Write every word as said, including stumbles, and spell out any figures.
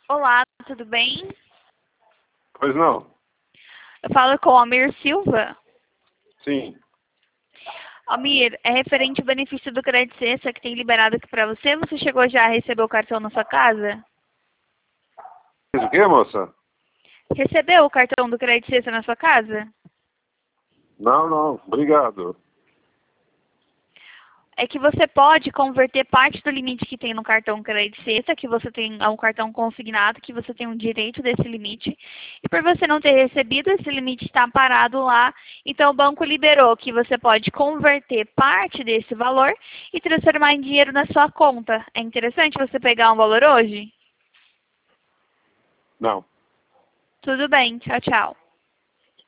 Olá, tudo bem? Pois não? Eu falo com o Almir Silva. Sim. Almir, é referente ao benefício do Crédito Sexta que tem liberado aqui para você. Você chegou já a receber o cartão na sua casa? O que, moça? Recebeu o cartão do Crédito Sexta na sua casa? Não, não. Obrigado. É que você pode converter parte do limite que tem no cartão Crédito Sexta, que você tem é um cartão consignado, que você tem um direito desse limite. E por você não ter recebido, esse limite está parado lá. Então o banco liberou que você pode converter parte desse valor e transformar em dinheiro na sua conta. É interessante você pegar um valor hoje? Não. Tudo bem, tchau, tchau.